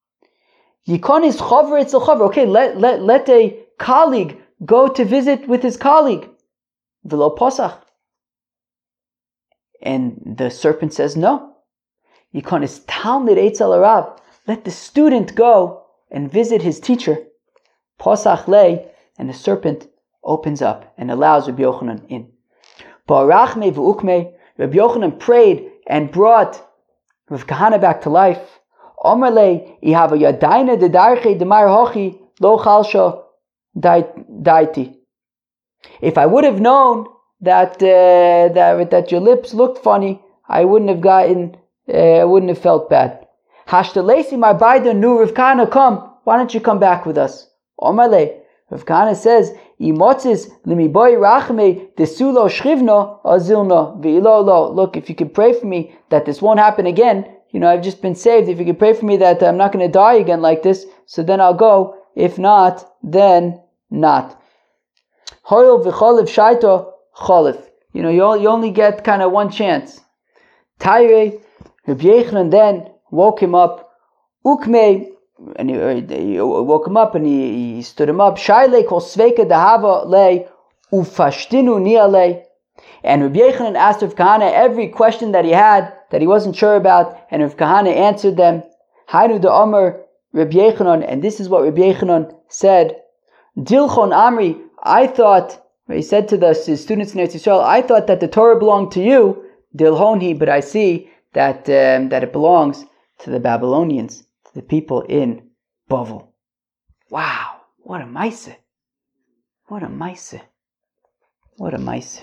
Okay, let a colleague go to visit with his colleague. Velo posach. And the serpent says, no. Let the student go and visit his teacher. Posach lei, and the serpent opens up and allows Rabbi Yochanan in. Rabbi Yochanan prayed and brought Rav Kahana back to life. If I would have known that your lips looked funny, I wouldn't have felt bad. Hashtalesi Marbaida knew Rav Kahana, come. Why don't you come back with us? Omale, Rav Kahana says, Imotzis limiboy rachme desulo shrivno azilno ve'ilo lo. Look, if you could pray for me that this won't happen again, I've just been saved. If you could pray for me that I'm not going to die again like this, so then I'll go. If not, then not. Hoyel v'choliv shaito cholif. You only get kind of one chance. Tayrei, Rabbi Yechanan then woke him up. Ukmei, and he woke him up and he stood him up. Shayle kol sveika dehava le ufashtinu niale. And Rabbi Yechanan asked Rav Kahana every question that he had that he wasn't sure about, and Rav Kahana answered them. Hainu de Omer Rabbi Yechanan, and this is what Rabbi Yechanan said. Dilchon Amri, I thought, he said to his students in Eretz Yisrael, I thought that the Torah belonged to you, Dilhonhi, but I see that it belongs to the Babylonians, to the people in Bavel. Wow, what a maise. What a maise. What a maise.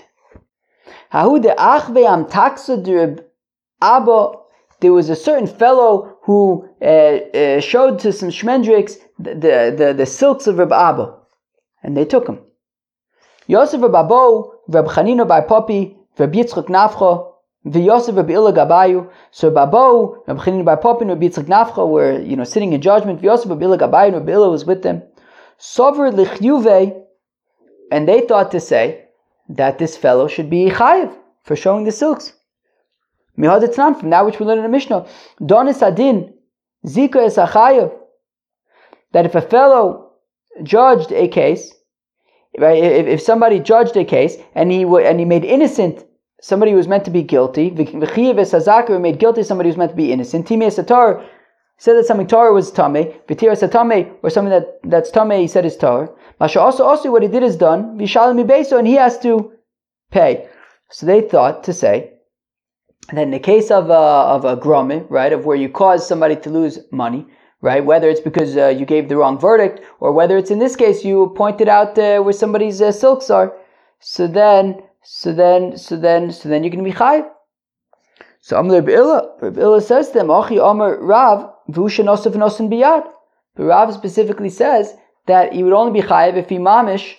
There was a certain fellow who showed to some shmendriks the silks of Reb Abba, and they took him. Yosef Reb Abo, Reb Chanina bar Popi, Reb Yitzchak Nafcha, Yosef Reb Ila Gabayu. So Reb Abo, Reb Chanina bar Popi, and Reb Yitzchak Nafcha were sitting in judgment. Yosef Reb Ila Gabayu, and Reb Ila was with them. Sover lichyuve, and they thought to say that this fellow should be chayiv for showing the silks. Mihadatznan, from that which we learn in the Mishnah, Donis Adin, Zika es achayiv, that if a fellow judged a case, right? If somebody judged a case and he made innocent somebody who was meant to be guilty, v'chiyev es hazakar, made guilty somebody who was meant to be innocent. Timei satar, said that something Torah was tamei, v'tira satame, or something that's tamei, he said is Torah. Masha also what he did is done, v'shalim mibeso, and he has to pay. So they thought to say that in the case of a gromeh, right, of where you cause somebody to lose money, right, whether it's because you gave the wrong verdict, or whether it's in this case you pointed out where somebody's silks are, so then you're going to be chayiv. So Amr Rabbi Illa says to them, Achi Amr Rav v'usha nosef nosen biyad. But Rav specifically says that he would only be chayiv if he mamish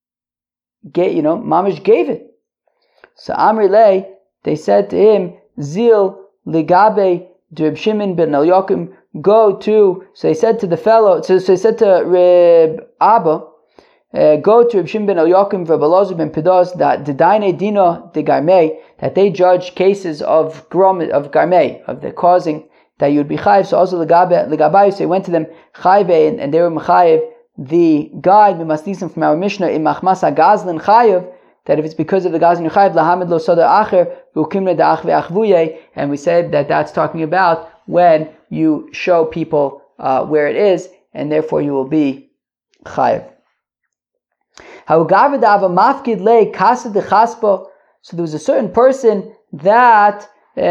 gave it. So Amri Lei, they said to him, Zil ligabe Reb Shimon ben Elyokim, go to. So they said to the fellow. So they said to Reb Abba, go to Reb Shimon ben Elyokim, Reb Elazar ben Pedos, that the daine dino de garmei, that they judge cases of garmei, of the causing that you would be chayiv. So also ligabai, so they went to them chayiv, and they were mechayiv the guide mimasnisim from our Mishnah in machmas gazlan chayiv, that if it's because of the gazlan chayiv lahamid lo soda acher v'ukimne da'ach ve'achvuye, and we said that that's talking about when you show people where it is, and therefore you will be chayiv. So there was a certain person that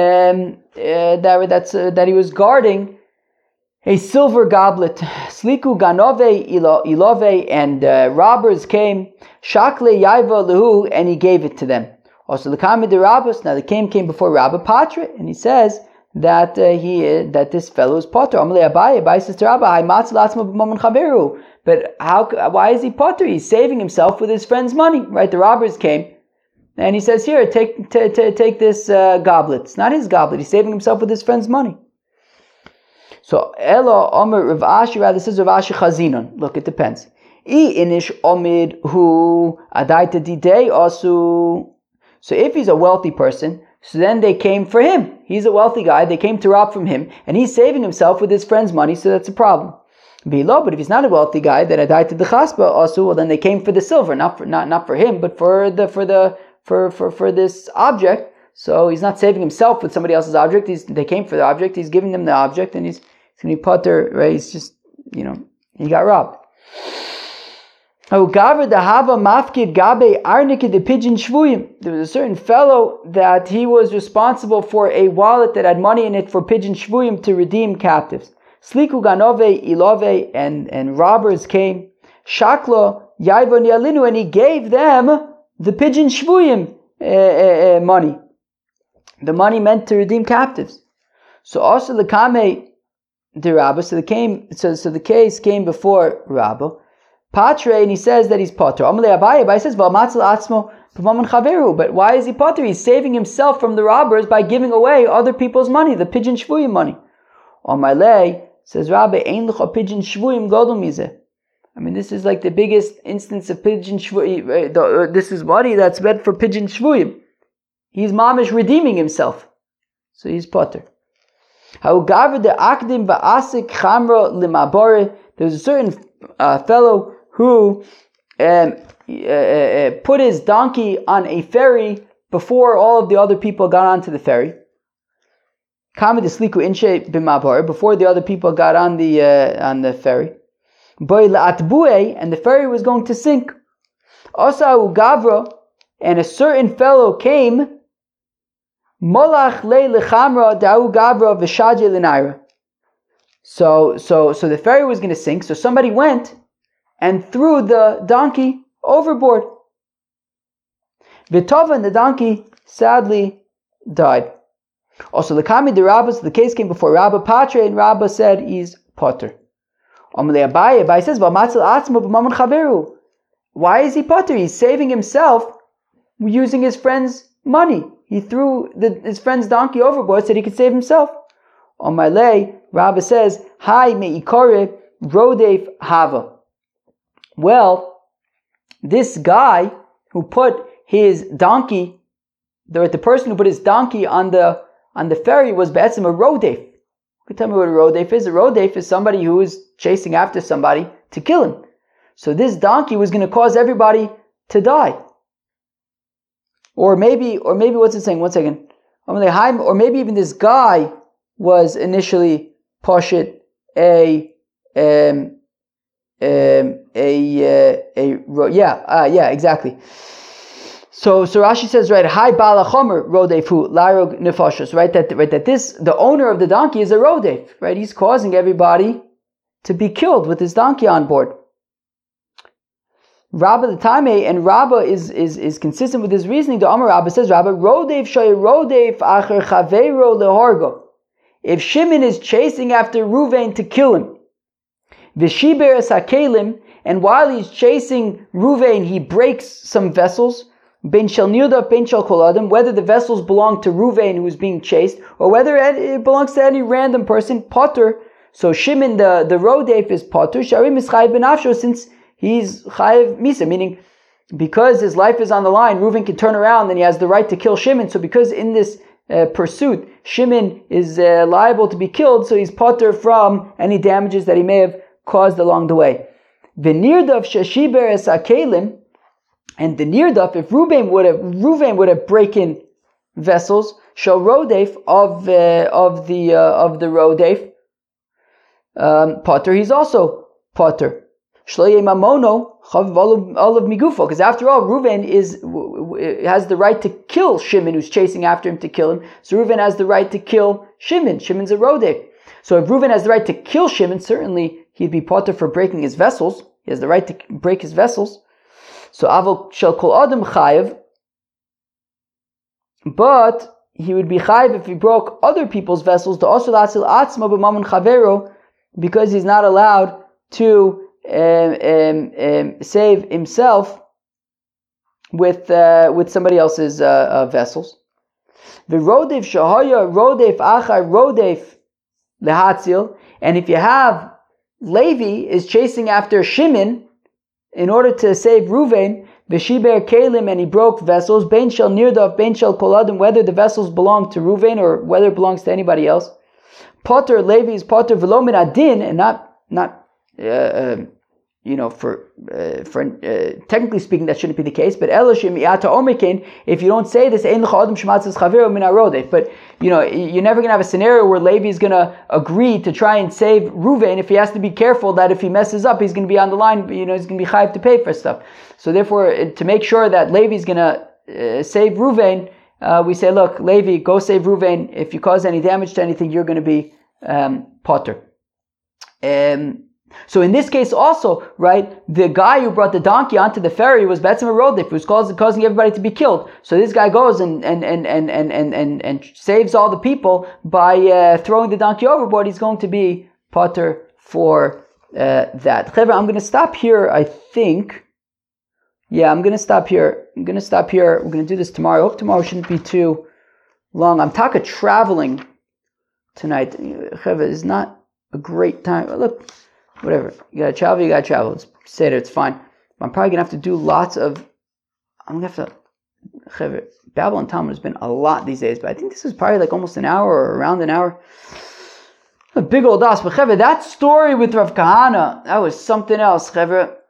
he was guarding a silver goblet. Sliku ganove ilove, and robbers came. Shakle yaiva lehu, and he gave it to them. Also the Kami de Rabbos, now the came before Rabba Patra, and he says that that this fellow is potter. Amalei Abai says to Rabba, but why is he potter? He's saving himself with his friend's money, right? The robbers came, and he says, here, take this goblet. It's not his goblet. He's saving himself with his friend's money. So Elo Omer Rav Ashi, rather this is Rav Ashi Chazinon. Look, it depends. I inish omid hu adaita didei asu. So if he's a wealthy person, so then they came for him. He's a wealthy guy. They came to rob from him, and he's saving himself with his friend's money. So that's a problem. Below, but if he's not a wealthy guy, then adaita the chaspa asu. Well, then they came for the silver, not for him, but for this object. So he's not saving himself with somebody else's object. They came for the object. He's giving them the object, and he's going to be potter, right? He's just, he got robbed. There was a certain fellow that he was responsible for a wallet that had money in it for pigeon shvuyim to redeem captives. Sliku ganove ilove, and robbers came. Shaklo yaivo nialinu, and he gave them the pigeon shvuyim money. The money meant to redeem captives. So also the Kame de Rabba, so the case came before Rabba. Patre, and he says that he's potter. Amalei Abaye says, but why is he potter? He's saving himself from the robbers by giving away other people's money, the pigeon shvuyim money. Amalei says, Rabbi, ein l'cha pigeon shvuyim godol mizeh. I mean, this is like the biggest instance of pigeon shvuyim. This is money that's meant for pigeon shvuyim. He's mamish redeeming himself. So he's potter. There's a certain fellow who put his donkey on a ferry before all of the other people got onto the ferry. Before the other people got on the ferry. And the ferry was going to sink. And a certain fellow came. So the ferry was going to sink. So somebody went and threw the donkey overboard. Vitova, and the donkey sadly died. Also, the case came before Rabba Patre, and Rabba said he's potter. Abaye says, why is he potter? He's saving himself using his friend's money. He threw his friend's donkey overboard so that he could save himself. On my lay, Rabbi says, Hi me'ikore rodef hava. Well, this guy who put his donkey, the person who put his donkey on the ferry was be'etzim a rodef. You can tell me what a rodef is. A rodef is somebody who is chasing after somebody to kill him. So this donkey was going to cause everybody to die. Or maybe what's it saying? 1 second. Or maybe even this guy was initially pashit exactly. So Rashi says, right, Hai Bala Chomer Rodefu Larog Nefashos, right? That this, the owner of the donkey is a Rodef, right? He's causing everybody to be killed with his donkey on board. Rabba the Tameh, and Rabba is consistent with his reasoning. The Amar Rabba says, Rabba Rodef Shay Rodef Acher Chaveiro Lehorgo. If Shimon is chasing after Ruvain to kill him, Vishiber Sakelim, and while he's chasing Ruvain, he breaks some vessels. Ben Shel Nirdav, Ben Shel Kol Adam, whether the vessels belong to Ruvain who's being chased, or whether it belongs to any random person, Potter. So Shimon, the Rodef, is Potter. Sharim is Chayiv ben Afsho, since he's Chayiv Misa, meaning because his life is on the line, Reuven can turn around and he has the right to kill Shimon. So because in this pursuit, Shimon is liable to be killed, so he's Potter from any damages that he may have caused along the way. V'nirdav sheshiber es akelim, and the nirdaf, if Reuven would have breaking vessels, shall rodef of the rodef Potter, he's also Potter. Shloye mamono chav olav migufo, because after all, Reuven has the right to kill Shimon, who's chasing after him to kill him. So Reuven has the right to kill Shimon. Shimon's a rodef. So if Reuven has the right to kill Shimon, certainly he'd be Potter for breaking his vessels. He has the right to break his vessels. So Avol shel kol adam chayiv, but he would be chayiv if he broke other people's vessels. To also latzil atzma b'mamun chavero, because he's not allowed to save himself with somebody else's vessels. The rodef shahaya rodef achar rodef lehatzil, and if you have Levi is chasing after Shimon in order to save Reuven, Veshiber Kalim, and he broke vessels, Ben Shel Nirdav, Ben Shel Kol Adam, whether the vessels belong to Reuven or whether it belongs to anybody else. Potter, Levi is Potter V'lo min adin, and not for technically speaking, that shouldn't be the case. But Eloshim Yata Omerkein, if you don't say this, Ein L'cha Adam Shematzes Chavero Min Harodef. But you're never going to have a scenario where Levi is going to agree to try and save Reuven if he has to be careful that if he messes up, he's going to be on the line. He's going to be chayiv to pay for stuff. So therefore, to make sure that Levi is going to save Reuven, we say, look, Levi, go save Reuven. If you cause any damage to anything, you're going to be Potter. So in this case also, right, the guy who brought the donkey onto the ferry was Betzim Rodif, who was causing everybody to be killed. So this guy goes and saves all the people by throwing the donkey overboard. He's going to be Potter for that. Chevra, I'm going to stop here, I think. Yeah, I'm going to stop here. We're going to do this tomorrow. I hope tomorrow shouldn't be too long. I'm traveling tonight. Chevra is not a great time. Look, whatever. You got to travel. Let's say that it's fine. I'm probably going to have to do Chevra, Babylon Talmud has been a lot these days, but I think this is probably like almost an hour or around an hour. A big old das. But Chevra, that story with Rav Kahana, that was something else, Chevra.